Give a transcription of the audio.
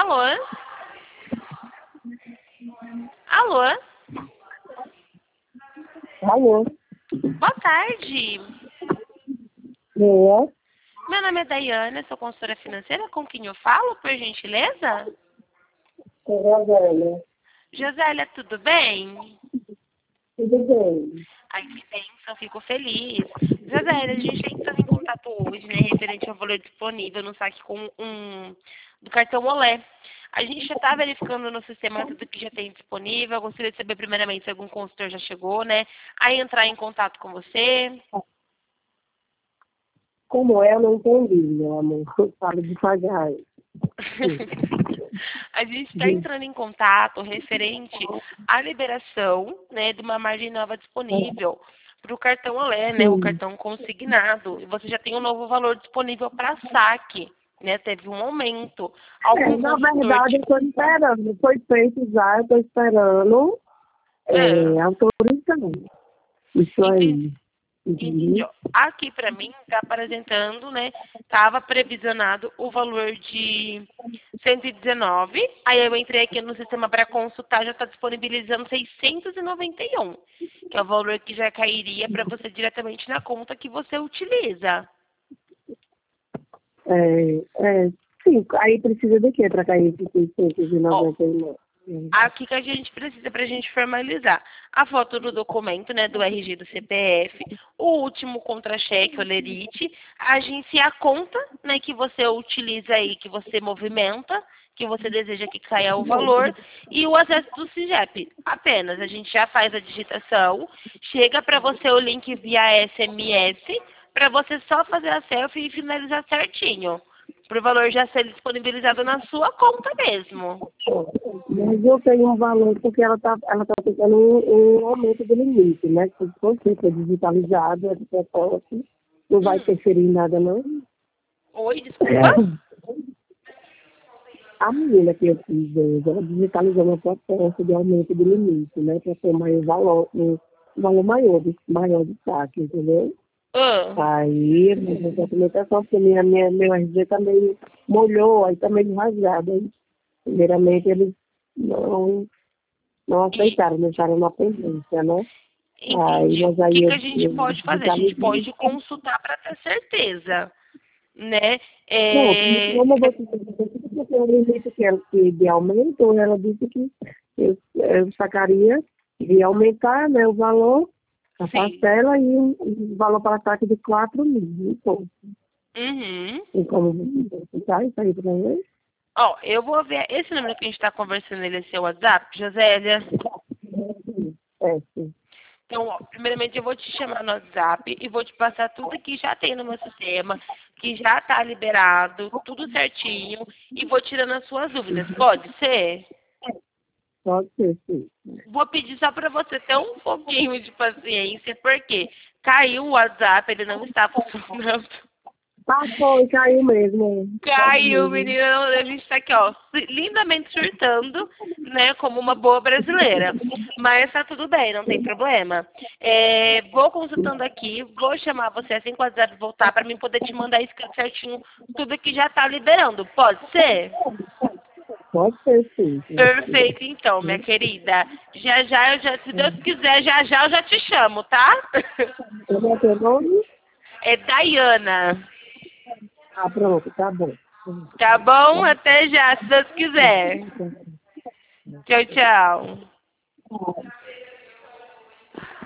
Alô? Alô? Alô? Boa tarde. É, Meu nome é Daiane, sou consultora financeira. Com quem eu falo, por gentileza? Rosélia. Josélia, tudo bem? Tudo bem? Ai, que bênção, fico feliz. Josélia, a gente entrou em contato hoje, né, referente ao valor disponível no saque do cartão Olé. A gente já está verificando no sistema tudo que já tem disponível. Eu gostaria de saber primeiramente se algum consultor já chegou, né, a entrar em contato com você. Como é, eu não entendi, meu amor. Falo devagar. A gente está entrando em contato referente à liberação, né, de uma margem nova disponível para o cartão Olé, né, o Sim. cartão consignado. E você já tem um novo valor disponível para saque, né? Teve um aumento. Algum Na consultor verdade, eu estou esperando. Foi feito já, eu estou esperando autorização. Isso entendi. aí. Entendi. Entendeu? Ó. Aqui para mim está apresentando, né? Estava previsionado o valor de 119. Aí eu entrei aqui no sistema para consultar, já está disponibilizando 691, que é o valor que já cairia para você diretamente na conta que você utiliza. Sim, aí precisa de quê para cair esse Ó, 699? aqui que a gente precisa para a gente formalizar a foto do documento, né, do RG do CPF, o último contra-cheque, o lerite, agenciar a conta, né, que você utiliza aí, que você movimenta, que você deseja que caia o valor, e o acesso do CIGEP. Apenas, a gente já faz a digitação, chega para você o link via SMS, para você só fazer a selfie e finalizar certinho. Para o valor já ser disponibilizado na sua conta mesmo. Mas eu tenho um valor porque ela tá tentando um aumento do limite, né? Se for digitalizado, essa proposta não vai interferir em nada, não. Oi, desculpa? A menina que eu fiz hoje, ela digitalizou uma proposta de aumento do limite, né? Para ter maior valor, um valor maior de saque, entendeu? Ah, Aí, a documentação, porque meu RG também molhou, aí tá meio rasgado. Aí, primeiramente, eles não e, aceitaram, deixaram na pendência, né? entendi. O Mas aí que, que eu, a gente eu pode fazer? A gente digitalizei. pode consultar para ter certeza, né? Não, como você tem um limite que de aumento, ela disse que eu sacaria, iria aumentar, né, o valor, a Sim. parcela e o valor para saque de 4.000. Então, Uhum. tem como citar isso aí para mim? Ó, eu vou ver. Esse número que a gente está conversando, ele é seu WhatsApp, Josélia? Sim. Então, ó, primeiramente eu vou te chamar no WhatsApp e vou te passar tudo que já tem no meu sistema, que já está liberado, tudo certinho, e vou tirando as suas dúvidas. Pode ser? Pode ser, sim. Vou pedir só para você ter um pouquinho de paciência, porque caiu o WhatsApp, ele não está funcionando. Caiu mesmo. Pode Caiu, mesmo. menina, a gente está aqui, ó, lindamente surtando, né, como uma boa brasileira. Mas tá tudo bem, não tem problema. Vou consultando aqui, vou chamar você assim que o WhatsApp voltar para mim poder te mandar escrito certinho tudo que já tá liberando. Pode ser? Pode ser, sim. Perfeito, então, minha querida. Se Deus quiser, já eu já te chamo, tá? Como é teu nome? É Daiana. Ah, pronto, tá bom. Tá bom? Até já, se Deus quiser. Tchau, tchau.